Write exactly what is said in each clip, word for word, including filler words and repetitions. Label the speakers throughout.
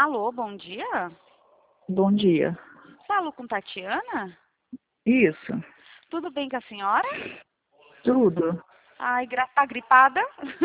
Speaker 1: Alô, bom dia.
Speaker 2: Bom dia.
Speaker 1: Falo com Tatiana?
Speaker 2: Isso,
Speaker 1: Tudo bem com a senhora?
Speaker 2: tudo.
Speaker 1: Ai, gra- tá gripada?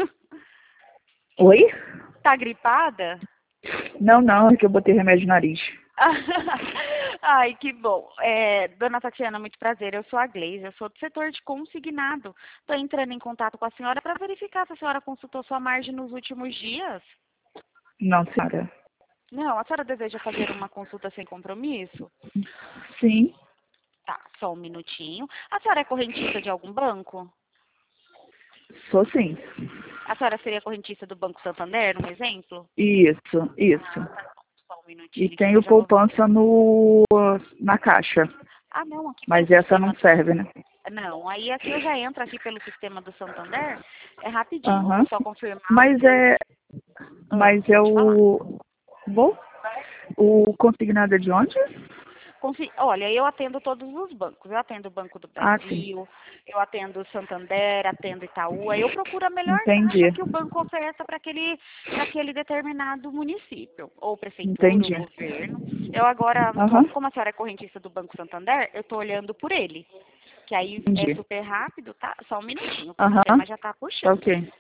Speaker 2: Oi?
Speaker 1: Tá gripada?
Speaker 2: Não, não, é que eu botei remédio no nariz.
Speaker 1: Ai, que bom. É, dona Tatiana, muito prazer. Eu sou a Gleise, eu sou do setor de consignado. Estou entrando em contato com a senhora para verificar se a senhora consultou sua margem nos últimos dias.
Speaker 2: Não, senhora.
Speaker 1: Não, a senhora deseja fazer uma consulta sem compromisso?
Speaker 2: Sim,
Speaker 1: Tá, só um minutinho. A senhora é correntista de algum banco?
Speaker 2: sou sim.
Speaker 1: A senhora seria correntista do Banco Santander, um exemplo?
Speaker 2: Isso, isso.
Speaker 1: Só um
Speaker 2: E
Speaker 1: minutinho aqui que eu
Speaker 2: tenho
Speaker 1: já vou ver.
Speaker 2: poupança no, na caixa,
Speaker 1: Ah, não, aqui pelo
Speaker 2: mas essa não
Speaker 1: sistema.
Speaker 2: serve, né?
Speaker 1: Não, aí aqui eu já entro aqui pelo sistema do Santander. É rapidinho, eu vou
Speaker 2: Aham.
Speaker 1: só confirmar o
Speaker 2: Mas
Speaker 1: seu.
Speaker 2: é,
Speaker 1: Ah,
Speaker 2: mas é
Speaker 1: pode falar.
Speaker 2: o, bom, o consignado é de onde?
Speaker 1: Confi- Olha, eu atendo todos os bancos. Eu atendo o Banco do
Speaker 2: Ah, sim.
Speaker 1: Brasil, eu atendo o Santander, atendo Itaú. Aí eu procuro a melhor taxa
Speaker 2: Entendi,
Speaker 1: que o banco oferta para aquele, para aquele determinado município, ou prefeitura, ou
Speaker 2: entendi.
Speaker 1: governo. Eu agora,
Speaker 2: Aham,
Speaker 1: tô- como a senhora é correntista do Banco Santander, eu estou olhando por ele. Que aí é
Speaker 2: entendi.
Speaker 1: super rápido, tá? Só um minutinho, que o
Speaker 2: Aham,
Speaker 1: sistema já está
Speaker 2: tá
Speaker 1: puxando.
Speaker 2: ok.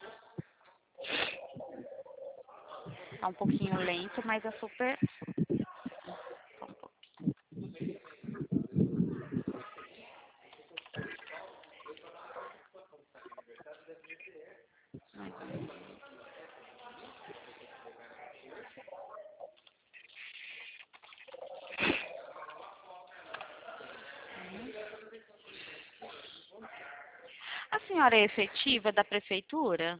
Speaker 1: Tá um pouquinho lento, mas é super. Só um pouquinho. A senhora é efetiva da prefeitura?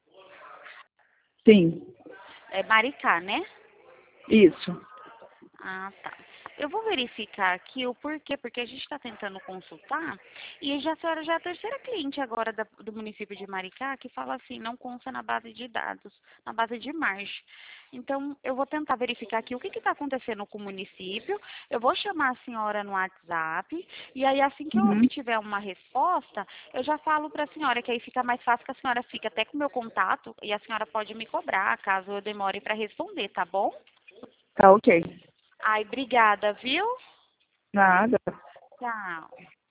Speaker 2: Sim,
Speaker 1: É Maricá, né?
Speaker 2: isso.
Speaker 1: Ah, tá. Eu vou verificar aqui o porquê, porque a gente está tentando consultar e já, a senhora já é a terceira cliente agora da- do município de Maricá que fala assim, não consta na base de dados, na base de margem. Então, eu vou tentar verificar aqui o que está acontecendo com o município, eu vou chamar a senhora no WhatsApp e aí assim que eu
Speaker 2: Uhum.
Speaker 1: obtiver uma resposta, eu já falo para a senhora, que aí fica mais fácil que a senhora fique até com o meu contato e a senhora pode me cobrar caso eu demore para responder, tá bom?
Speaker 2: Tá ok.
Speaker 1: Ai, obrigada, viu?
Speaker 2: Nada.
Speaker 1: Tchau.